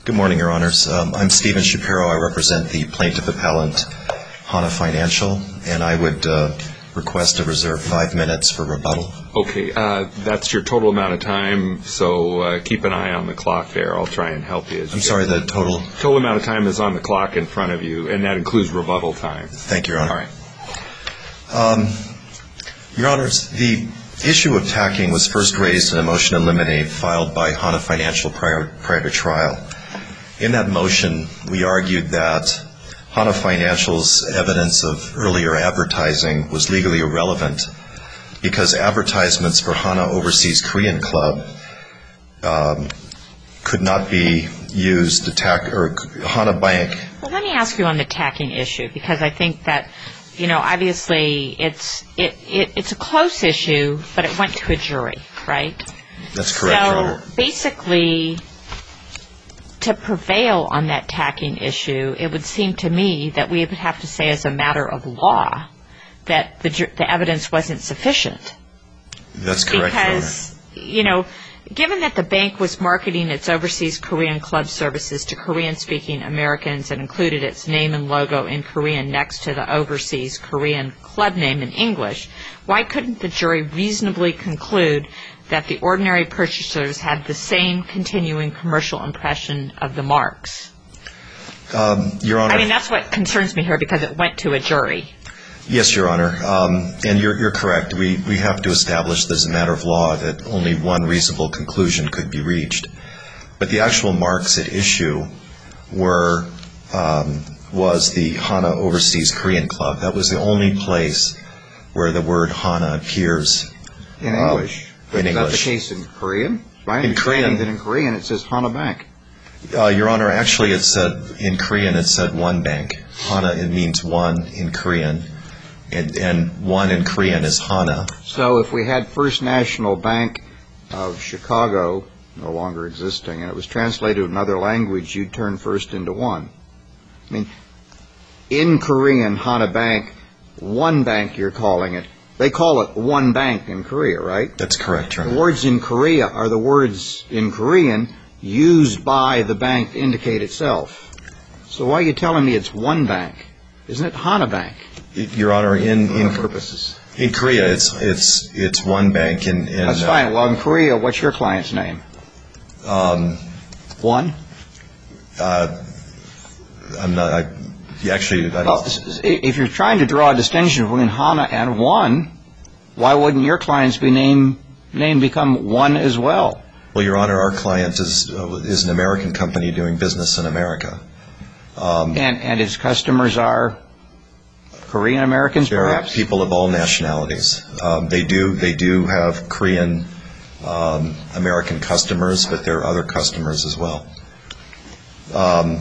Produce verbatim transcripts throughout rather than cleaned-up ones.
Good morning, Your Honors. Um, I'm Stephen Shapiro. I represent the plaintiff appellant, Hana Financial, and I would uh, request to reserve five minutes for rebuttal. Okay, uh, that's your total amount of time, so uh, keep an eye on the clock there. I'll try and help you. As I'm you sorry, get. the total? Total amount of time is on the clock in front of you, and that includes rebuttal time. Thank you, Your Honor. All right. Um, Your Honors, the issue of tacking was first raised in a motion to eliminate filed by Hana Financial prior, prior to trial. In that motion, we argued that Hana Financial's evidence of earlier advertising was legally irrelevant because advertisements for Hana Overseas Korean Club um, could not be used to tack, or Hana Bank. Well, let me ask you on the tacking issue, because I think that, you know, obviously it's it, it it's a close issue, but it went to a jury, right? That's correct, Your Honor. So basically, to prevail on that tacking issue, it would seem to me that we would have to say as a matter of law that the the evidence wasn't sufficient. That's correct, Your Honor. Because, you know, given that the bank was marketing its Overseas Korean Club services to Korean-speaking Americans and included its name and logo in Korean next to the Overseas Korean Club name in English, why couldn't the jury reasonably conclude that the ordinary purchasers had the same continuing commercial impression of the marks? Um, Your Honor. I mean, that's what concerns me here, because it went to a jury. Yes, Your Honor, um, and you're, you're correct. We, we have to establish that as a matter of law that only one reasonable conclusion could be reached. But the actual marks at issue were um, was the Hana Overseas Korean Club. That was the only place where the word Hana appears in English. Um, But in is that English. the case in Korean? My In Korean. that in Korean it says Hana Bank. Uh, Your Honor, actually it said, in Korean it said one bank. Hana, it means one in Korean, and, and one in Korean is Hana. So if we had First National Bank of Chicago no longer existing, and it was translated in another language, you'd turn first into one. I mean, in Korean, Hana Bank, one bank you're calling it. They call it one bank in Korea, right? That's correct, Your Honor. The words in Korea are the words in Korean used by the bank to indicate itself. So why are you telling me it's one bank? Isn't it Hana Bank? Your Honor, in in purposes. In Korea, it's it's it's one bank. In, in That's uh, fine. Well, in Korea, what's your client's name? Um, one. Uh, I'm not. I, actually, I well, if you're trying to draw a distinction between Hana and one, why wouldn't your client's be name name become one as well? Well, Your Honor, our client is uh, is an American company doing business in America. Um, and and its customers are Korean Americans, perhaps? People of all nationalities. Um, they do they do have Korean um, American customers, but there are other customers as well. Um,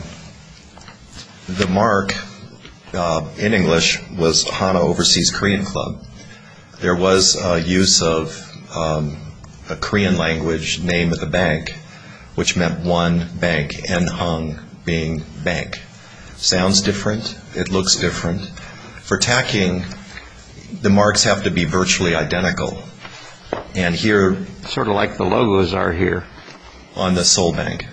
the mark uh, in English was Hana Overseas Korean Club. There was uh, use of um, a Korean language name of the bank, which meant one bank, En Hung being bank. Sounds different. It looks different. For tacking, the marks have to be virtually identical. And here... Sort of like the logos are here. On the Seoul Bank.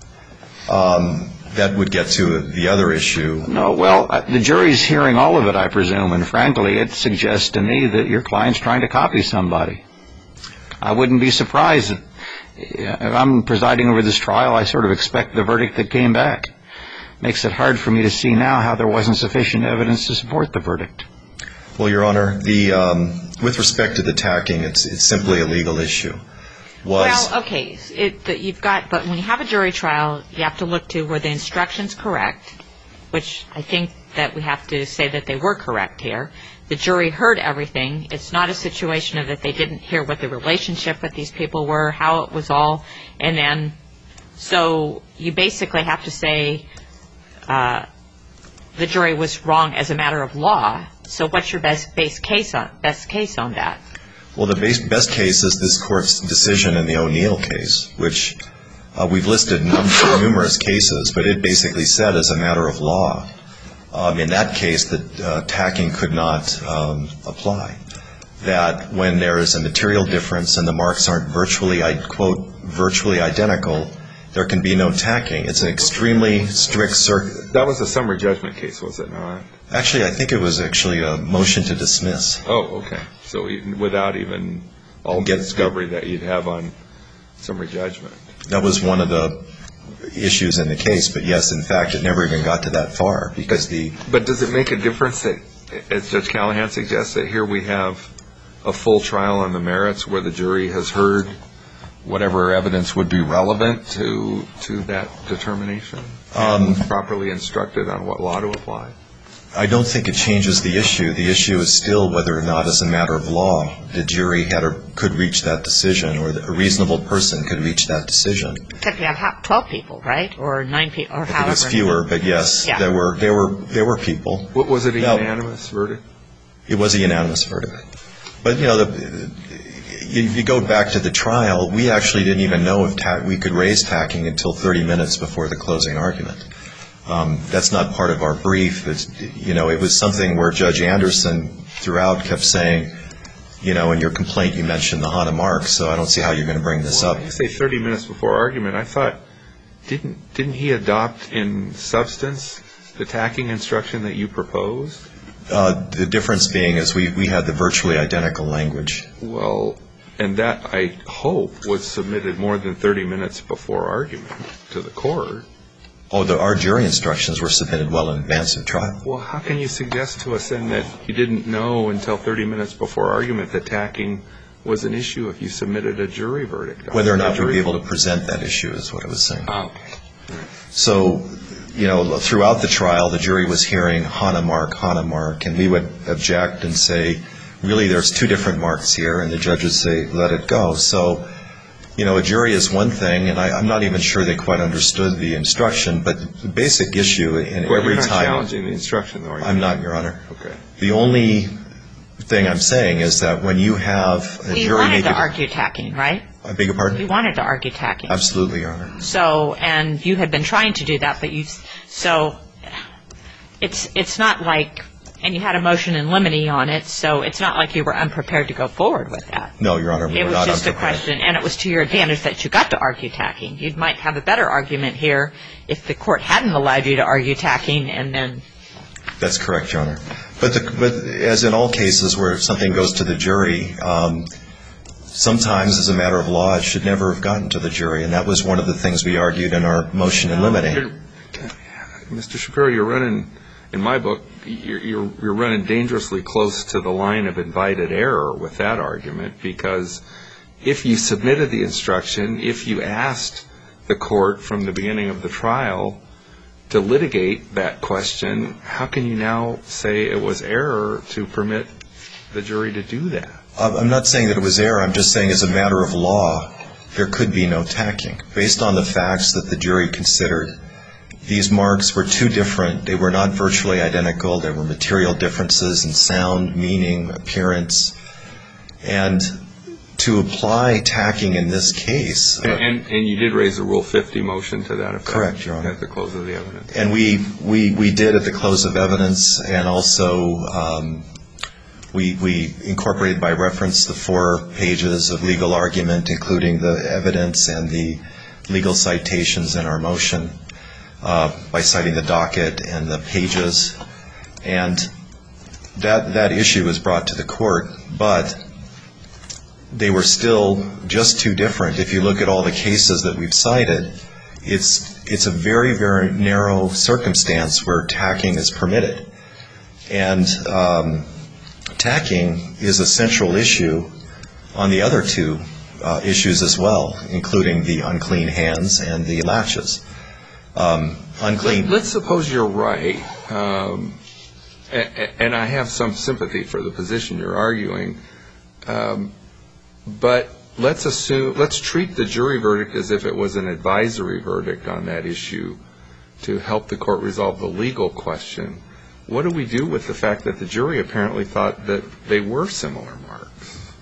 Um, that would get to the other issue. No, well, the jury's hearing all of it, I presume, and frankly, it suggests to me that your client's trying to copy somebody. I wouldn't be surprised if, if I'm presiding over this trial, I sort of expect the verdict that came back. Makes it hard for me to see now how there wasn't sufficient evidence to support the verdict. Well, Your Honor, the um, with respect to the tacking, it's it's simply a legal issue. Was well, okay, it, the, you've got, but when you have a jury trial, you have to look to were the instructions correct, which I think that we have to say that they were correct here. The jury heard everything. It's not a situation of that they didn't hear what the relationship with these people were, how it was all, and then, so you basically have to say uh, the jury was wrong as a matter of law. So what's your best base case on best case on that? Well, the base, best case is this Court's decision in the O'Neill case, which uh, we've listed num- numerous cases, but it basically said as a matter of law, um, in that case, that uh, tacking could not um, apply. That when there is a material difference and the marks aren't virtually, I quote, virtually identical, there can be no tacking. It's an extremely strict circuit. That was a summary judgment case, was it not? Actually, I think it was actually a motion to dismiss. Oh, okay. So even without even all the Get- discovery that you'd have on summary judgment. That was one of the issues in the case, but yes, in fact, it never even got to that far because the... But does it make a difference that, as Judge Callahan suggests, that here we have a full trial on the merits where the jury has heard whatever evidence would be relevant to to that determination, Um, and properly instructed on what law to apply? I don't think it changes the issue. The issue is still whether or not, as a matter of law, the jury had or could reach that decision, or a reasonable person could reach that decision. Except you have twelve people, right? Or nine people, or I think however. it was fewer, but yes, Yeah. there were there were there were people. What, was it a Now- unanimous verdict? It was a unanimous verdict. But you know, the, you, you go back to the trial. We actually didn't even know if ta- we could raise tacking until thirty minutes before the closing argument. Um, that's not part of our brief. It's, you know, it was something where Judge Anderson throughout kept saying, you know, in your complaint you mentioned the Hana mark, so I don't see how you're going to bring this up. When you say thirty minutes before argument, I thought, didn't didn't he adopt in substance the tacking instruction that you proposed? Uh, the difference being is we, we had the virtually identical language. Well, and that, I hope, was submitted more than thirty minutes before argument to the court. Oh, the, our jury instructions were submitted well in advance of trial. Well, how can you suggest to us then that you didn't know until thirty minutes before argument that tacking was an issue if you submitted a jury verdict? Whether or not we'd be able to present that issue is what I was saying. Oh. So, you know, throughout the trial, the jury was hearing Hana mark, Hana mark, and we would object and say, really, there's two different marks here, and the judge would say, let it go. So, you know, a jury is one thing, and I, I'm not even sure they quite understood the instruction, but the basic issue in Well, every you're not time... challenging the instruction, though, are you? I'm not, Your Honor. Okay. The only thing I'm saying is that when you have a You jury wanted make to a... argue tacking, right? I beg your You pardon? wanted to argue tacking. Absolutely, Your Honor. So, and you had been trying to do that, but you, so it's it's not like, and you had a motion in limine on it, so it's not like you were unprepared to go forward with that. No, Your Honor, we It were was not just a unprepared. question, and it was to your advantage that you got to argue tacking. You might have a better argument here if the court hadn't allowed you to argue tacking, and then... That's correct, Your Honor. But, the, but as in all cases where something goes to the jury, um, sometimes as a matter of law it should never have gotten to the jury, and that was one of the things we argued in our motion in limine. Mister Shapiro, you're running, in my book, you're, you're, you're running dangerously close to the line of invited error with that argument, because if you submitted the instruction, if you asked the court from the beginning of the trial to litigate that question, how can you now say it was error to permit the jury to do that? I'm not saying that it was error. I'm just saying as a matter of law, there could be no tacking. Based on the facts that the jury considered, these marks were too different. They were not virtually identical. There were material differences in sound, meaning, appearance. And to apply tacking in this case... And, and, and you did raise a Rule fifty motion to that effect? Correct, Your Honor. At the close of the evidence. And we, we, we did at the close of evidence, and also um, we, we incorporated by reference the four pages of legal argument, including the evidence and the legal citations in our motion, uh, by citing the docket and the pages. And that, that issue was brought to the court, but they were still just too different. If you look at all the cases that we've cited, it's it's a very, very narrow circumstance where tacking is permitted. And um, tacking is a central issue on the other two uh, issues as well, including the unclean hands and the latches. Um, unclean... Let's suppose you're right, um, and I have some sympathy for the position you're arguing, um, but let's assume, let's treat the jury verdict as if it was an advisory verdict on that issue to help the court resolve the legal question. What do we do with the fact that the jury apparently thought that they were similar marks?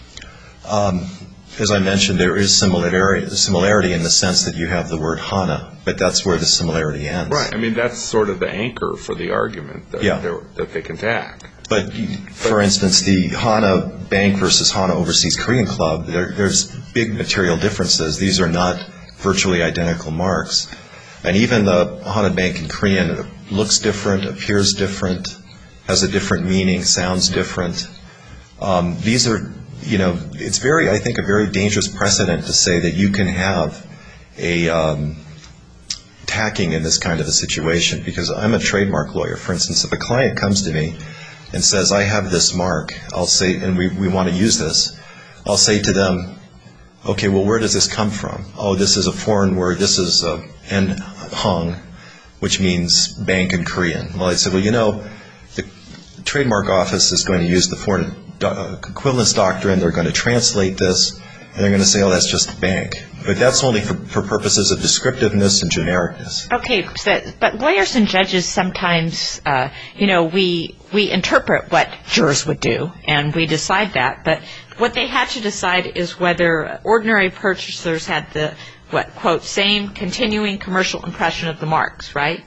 Um, as I mentioned, there is similarity, similarity in the sense that you have the word Hana, but that's where the similarity ends. Right. I mean, that's sort of the anchor for the argument that, Yeah. that they can tack. But, for instance, the Hana Bank versus Hana Overseas Korean Club, there, there's big material differences. These are not virtually identical marks. And even the Hana Bank in Korean looks different, appears different, has a different meaning, sounds different. Um, these are, you know, it's very, I think, a very dangerous precedent to say that you can have a um, tacking in this kind of a situation, because I'm a trademark lawyer. For instance, if a client comes to me and says, I have this mark, I'll say, and we, we want to use this, I'll say to them, okay, well, where does this come from? Oh, this is a foreign word. This is uh, en hong, which means bank in Korean. Well, I said, well, you know, the trademark office is going to use the foreign uh, equivalence doctrine. They're going to translate this, and they're going to say, oh, that's just bank. But that's only for, for purposes of descriptiveness and genericness. Okay, but, but lawyers and judges sometimes, uh, you know, we we interpret what jurors would do, and we decide that. But what they had to decide is whether ordinary purchasers had the, what, quote, same continuing commercial impression of the marks, right?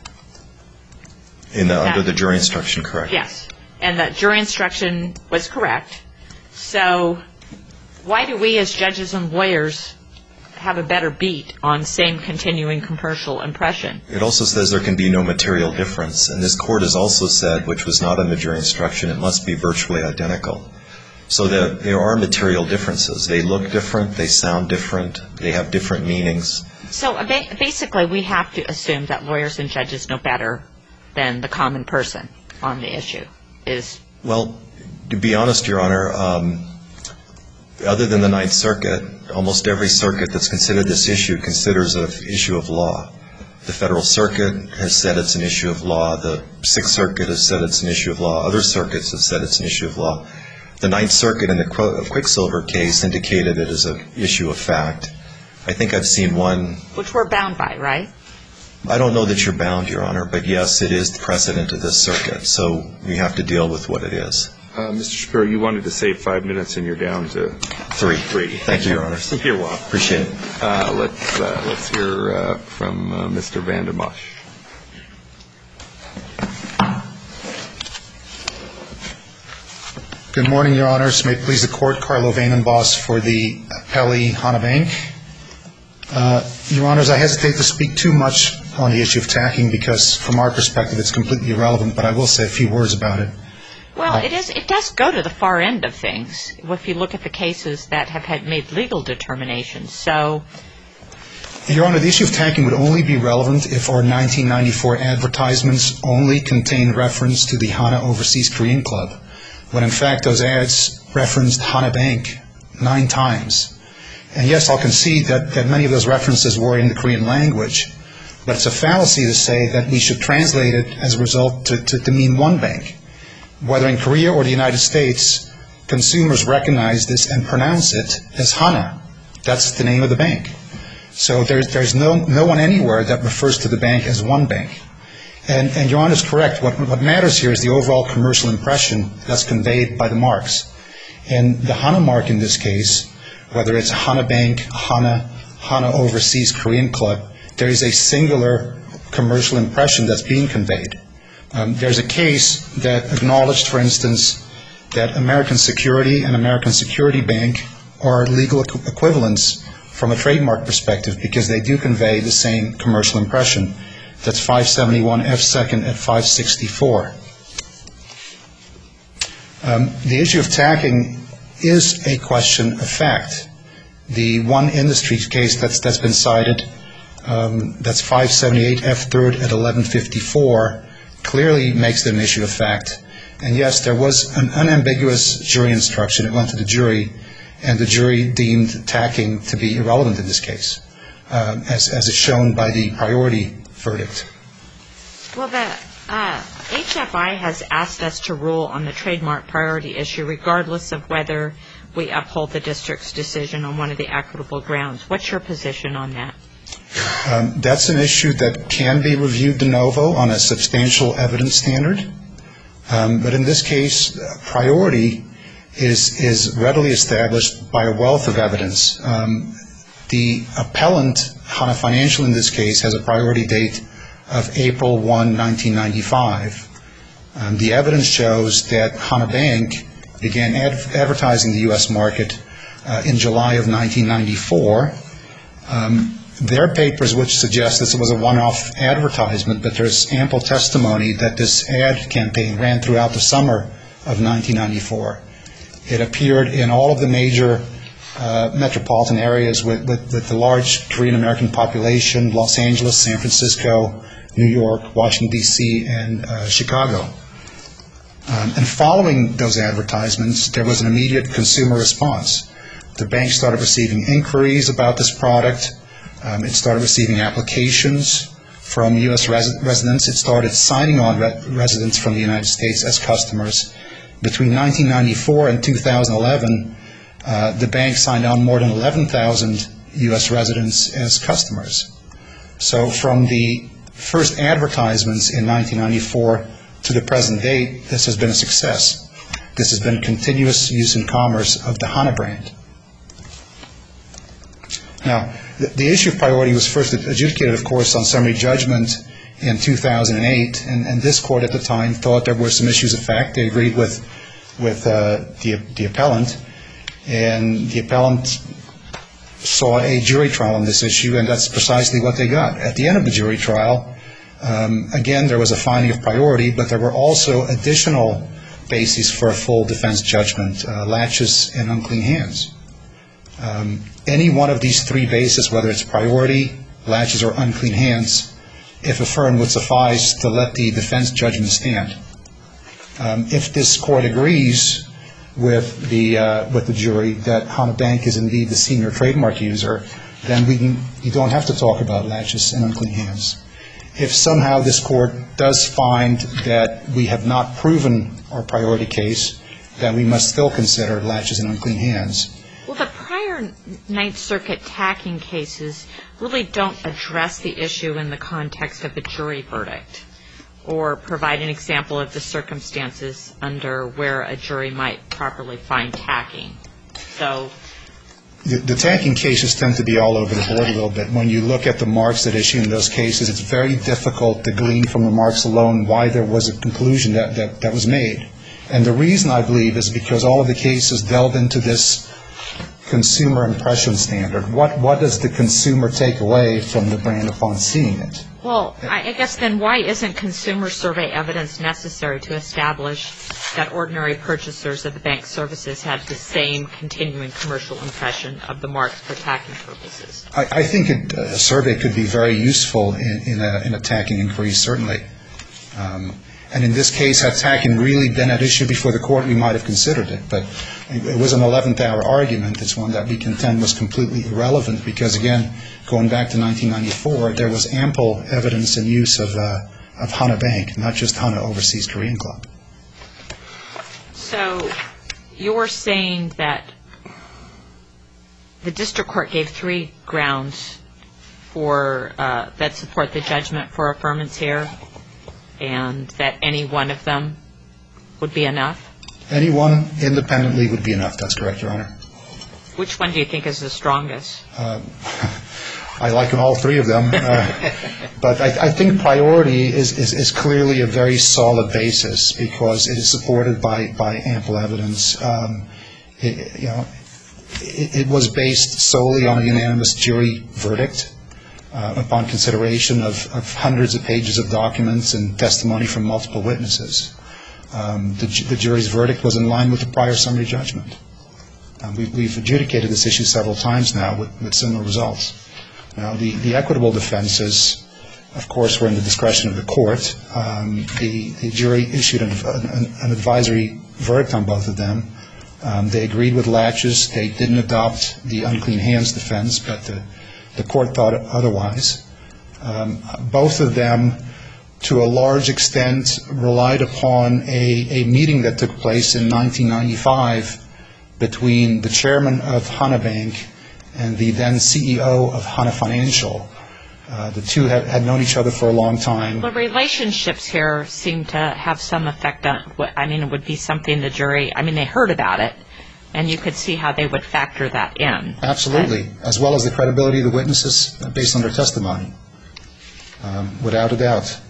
In the, That- under the jury instruction, correct? Yes, and the jury instruction was correct. So why do we as judges and lawyers have a better beat on same continuing commercial impression? It also says there can be no material difference, and this court has also said, which was not in the jury instruction, it must be virtually identical. So that there are material differences. They look different, they sound different, they have different meanings. So ba- basically we have to assume that lawyers and judges know better than the common person on the issue. Is Well, to be honest, Your Honor, um, other than the Ninth Circuit, almost every circuit that's considered this issue considers it an issue of law. The Federal Circuit has said it's an issue of law. The Sixth Circuit has said it's an issue of law. Other circuits have said it's an issue of law. The Ninth Circuit in the Quicksilver case indicated it as an issue of fact. I think I've seen one. which we're bound by, right? I don't know that you're bound, Your Honor, but yes, it is the precedent of this circuit, so we have to deal with what it is. Uh, Mister Shapiro, you wanted to save five minutes, and you're down to Three. Three. Thank you, Your Honor. You're welcome. Appreciate it. Uh, let's uh, let's hear uh, from uh, Mister Van den Bosch. Good morning, Your Honors. May it please the Court, Carlo Van den Bosch for the appellee Hana Bank. Uh, Your Honors, I hesitate to speak too much on the issue of tacking because, from our perspective, it's completely irrelevant, but I will say a few words about it. Well, it is. It does go to the far end of things if you look at the cases that have had made legal determinations. So, Your Honor, the issue of tacking would only be relevant if our nineteen ninety-four advertisements only contain reference to the Hana Overseas Korean Club, when in fact those ads referenced Hana Bank nine times. And yes, I'll concede that, that many of those references were in the Korean language, but it's a fallacy to say that we should translate it as a result to, to, to mean one bank. Whether in Korea or the United States, consumers recognize this and pronounce it as Hana. That's the name of the bank. So there's, there's no, no one anywhere that refers to the bank as one bank. And, and Your Honor is correct. What, what matters here is the overall commercial impression that's conveyed by the marks. And the Hana mark in this case, whether it's Hana Bank, Hana, Hana Overseas Korean Club, there is a singular commercial impression that's being conveyed. Um, there's a case that acknowledged, for instance, that American Security and American Security Bank are legal equ- equivalents from a trademark perspective because they do convey the same commercial impression. That's five seventy-one F second at five sixty-four. Um, the issue of tacking is a question of fact. The One Industries case that's that's been cited, um, that's five seventy-eight F third at eleven fifty-four, clearly makes it an issue of fact. And yes, there was an unambiguous jury instruction. It went to the jury, and the jury deemed tacking to be irrelevant in this case, um, as, as is shown by the priority verdict. well, the uh, H F I has asked us to rule on the trademark priority issue regardless of whether we uphold the district's decision on one of the equitable grounds. What's your position on that? Um, that's an issue that can be reviewed de novo on a substantial evidence standard. Um, but in this case, uh, priority is is readily established by a wealth of evidence. Um, the appellant, Hana Financial in this case, has a priority date of April first, nineteen ninety-five. Um, the evidence shows that Hana Bank began ad- advertising the U S market uh, in July of nineteen ninety-four. Um, their papers which suggest this was a one-off advertisement, but there's ample testimony that this ad campaign ran throughout the summer of nineteen ninety-four. It appeared in all of the major uh, metropolitan areas with, with, with the large Korean American population: Los Angeles, San Francisco, New York, Washington, D C, and uh, Chicago. Um, and following those advertisements, there was an immediate consumer response. The bank started receiving inquiries about this product. Um, it started receiving applications from U S res- residents. It started signing on re- residents from the United States as customers. Between nineteen ninety-four and two thousand eleven, uh, the bank signed on more than eleven thousand U S residents as customers. So from the first advertisements in nineteen ninety-four to the present date, this has been a success. This has been continuous use in commerce of the Hana brand. Now, the, the issue of priority was first adjudicated, of course, on summary judgment in two thousand eight, and, and this court at the time thought there were some issues of fact. They agreed with, with uh, the, the appellant, and the appellant saw a jury trial on this issue, and that's precisely what they got. At the end of the jury trial, um, again, there was a finding of priority, but there were also additional bases for a full defense judgment, uh, laches and unclean hands. Um, any one of these three bases, whether it's priority, laches, or unclean hands, if affirmed, would suffice to let the defense judgment stand. Um, if this court agrees with the uh, with the jury that Hana Bank is indeed the senior trademark user, then we can, you don't have to talk about laches and unclean hands. If somehow this court does find that we have not proven our priority case, then we must still consider laches and unclean hands. Well, the prior Ninth Circuit tacking cases really don't address the issue in the context of a jury verdict or provide an example of the circumstances under where a jury might properly find tacking. So The, the tacking cases tend to be all over the board a little bit. When you look at the marks that issue in those cases, it's very difficult to glean from the marks alone why there was a conclusion that, that, that was made. And the reason, I believe, is because all of the cases delve into this consumer impression standard. What what does the consumer take away from the brand upon seeing it? Well, I guess then why isn't consumer survey evidence necessary to establish that ordinary purchasers of the bank's services had the same continuing commercial impression of the marks for tacking purposes? I, I think it, a survey could be very useful in, in, a, in a tacking inquiry, certainly. Um, and in this case, had tacking really been at issue before the court, we might have considered it. But it was an eleventh hour argument. It's one that we contend was completely irrelevant because, again, going back to nineteen ninety-four, there was ample evidence and use of, uh, of Hana Bank, not just Hana Overseas Korean Club. So you're saying that the district court gave three grounds for uh, that support the judgment for affirmance here, and that any one of them would be enough? Any one independently would be enough. That's correct, Your Honor. Which one do you think is the strongest? Uh, I like all three of them, uh, but I, I think priority is, is, is clearly a very solid basis because it is supported by, by ample evidence. Um, it, you know, it, it was based solely on a unanimous jury verdict uh, upon consideration of, of hundreds of pages of documents and testimony from multiple witnesses. Um, the, the jury's verdict was in line with the prior summary judgment. Um, we, we've adjudicated this issue several times now with, with similar results. Now, the, the equitable defenses, of course, were in the discretion of the court. Um, the, the jury issued an, an, an advisory verdict on both of them. Um, they agreed with laches. They didn't adopt the unclean hands defense, but the, the court thought otherwise. Um, both of them, to a large extent, relied upon a, a meeting that took place in nineteen ninety-five between the chairman of Hana Bank and the then C E O of Hana Financial. Uh, the two had, had known each other for a long time. The relationships here seem to have some effect on, I mean, it would be something the jury, I mean, they heard about it, and you could see how they would factor that in. Absolutely, as well as the credibility of the witnesses based on their testimony, um, without a doubt.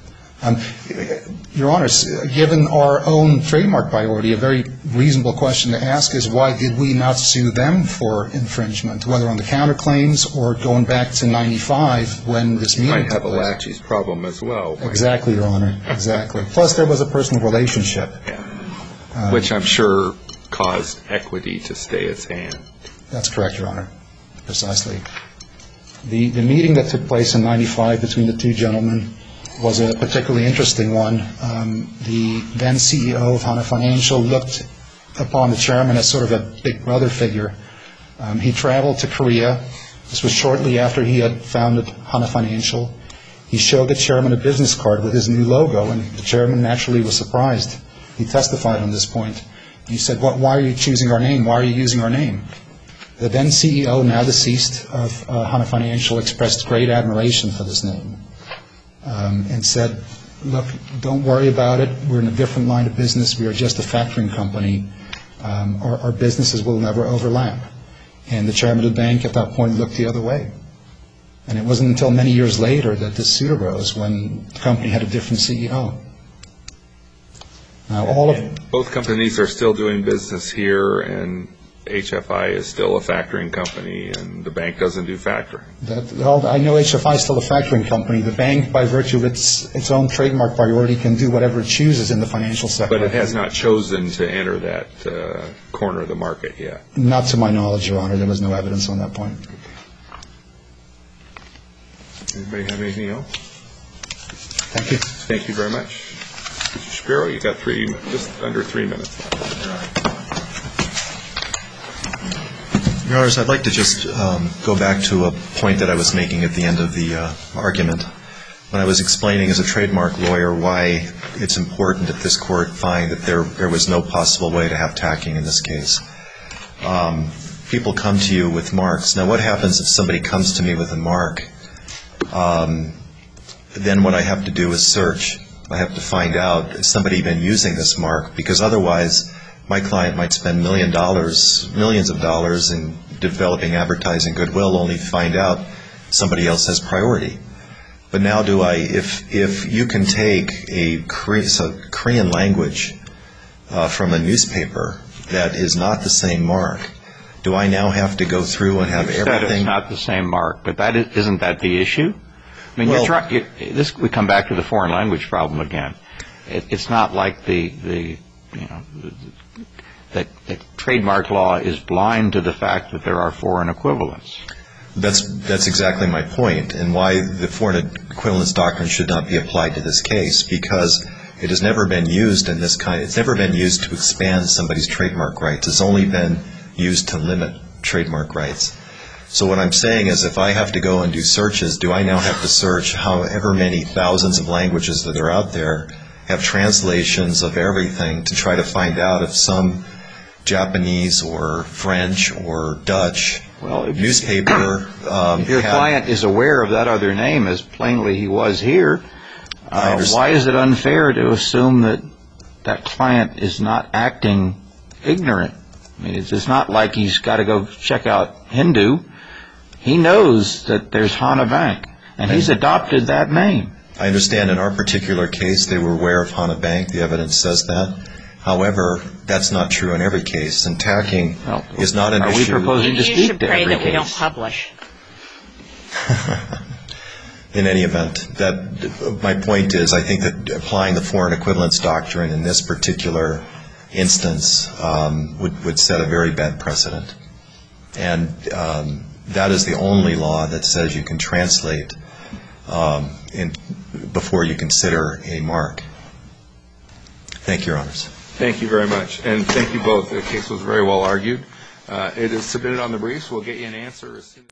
Um, Your Honors, given our own trademark priority, a very reasonable question to ask is why did we not sue them for infringement, whether on the counterclaims or going back to ninety-five when this meeting Might took have a place. laches problem as well. Exactly, Your Honor, exactly. Plus, there was a personal relationship. Yeah. Um, Which I'm sure caused equity to stay its hand. That's correct, Your Honor, precisely. The, the meeting that took place in ninety-five between the two gentlemen was a particularly interesting one. Um, the then C E O of HANA Financial looked upon the chairman as sort of a big brother figure. Um, he traveled to Korea. This was shortly after he had founded HANA Financial. He showed the chairman a business card with his new logo, and the chairman naturally was surprised. He testified on this point. He said, what, why are you choosing our name? Why are you using our name? The then C E O, now deceased, of uh, HANA Financial expressed great admiration for this name. Um, and said, look, don't worry about it. We're in a different line of business. We are just a factoring company. Um, our, our businesses will never overlap. And the chairman of the bank at that point looked the other way. And it wasn't until many years later that this suit arose when the company had a different C E O. Now, all of both companies are still doing business here, and H F I is still a factoring company, and the bank doesn't do factoring. That, well, I know H F I is still a factoring company. The bank, by virtue of its its own trademark priority, can do whatever it chooses in the financial sector. But it has not chosen to enter that uh, corner of the market yet. Not to my knowledge, Your Honor. There was no evidence on that point. Anybody have anything else? Thank you. Thank you very much. Mister Shapiro, you got three, just under three minutes left. Your Honors, I'd like to just um, go back to a point that I was making at the end of the uh, argument when I was explaining as a trademark lawyer why it's important that this court find that there there was no possible way to have tacking in this case. Um, people come to you with marks. Now, what happens if somebody comes to me with a mark? Um, then what I have to do is search. I have to find out, has somebody been using this mark? Because otherwise, my client might spend million dollars, millions of dollars in developing advertising goodwill, only to find out somebody else has priority. But now do I, if if you can take a Korean, so Korean language uh, from a newspaper that is not the same mark, do I now have to go through and have you said everything? It's not the same mark, but that is, isn't that the issue? I mean, Well, you're trying. You, this we come back to the foreign language problem again. It, it's not like the the you know the, that, that trademark law is blind to the fact that there are foreign equivalents. That's that's exactly my point, and why the foreign equivalence doctrine should not be applied to this case, because it has never been used in this kind. It's never been used to expand somebody's trademark rights. It's only been used to limit trademark rights. So what I'm saying is, if I have to go and do searches, do I now have to search however many thousands of languages that are out there, have translations of everything to try to find out if some Japanese or French or Dutch well, if newspaper um, if your had, client is aware of that other name, as plainly he was here, uh, why is it unfair to assume that that client is not acting ignorant? I mean, it's, it's not like he's got to go check out Hindu. He knows that there's Hana Bank, and he's adopted that name. I understand in our particular case they were aware of Hana Bank. The evidence says that. However, that's not true in every case, and tacking well, is not an are issue. Are we proposing to you speak should to pray every that we don't case? publish. In any event, that my point is, I think that applying the foreign equivalence doctrine in this particular instance um, would, would set a very bad precedent. And um, that is the only law that says you can translate um, in, before you consider a mark. Thank you, Your Honors. Thank you very much, and thank you both. The case was very well argued. Uh, it is submitted on the briefs. We'll get you an answer as soon as